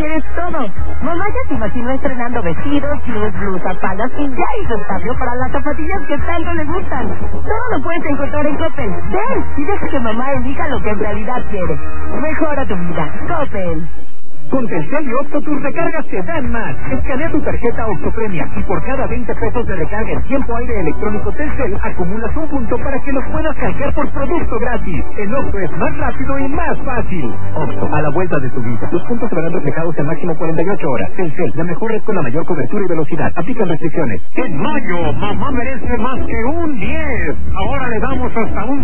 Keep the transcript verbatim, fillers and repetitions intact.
quieres todo. Mamá ya se imaginó estrenando vestidos, jeans, blusas, faldas y ya hizo espacio para las zapatillas que tanto le gustan. Todo lo puedes encontrar en Coppel. Ven y deja que mamá elija lo que en realidad quiere. Mejora tu vida. Coppel. Con Telcel y Octo tus recargas te dan más. Escanea tu tarjeta Octo Premia y por cada veinte pesos de recarga en tiempo aire electrónico Telcel acumulas un punto para que los puedas canjear por producto gratis. En Octo es más rápido y más fácil. Octo, a la vuelta de tu vida. Los puntos se verán reflejados en máximo cuarenta y ocho horas. Telcel, la mejor red con la mayor cobertura y velocidad. Aplican restricciones. En mayo, mamá merece más que un diez. Ahora le damos hasta un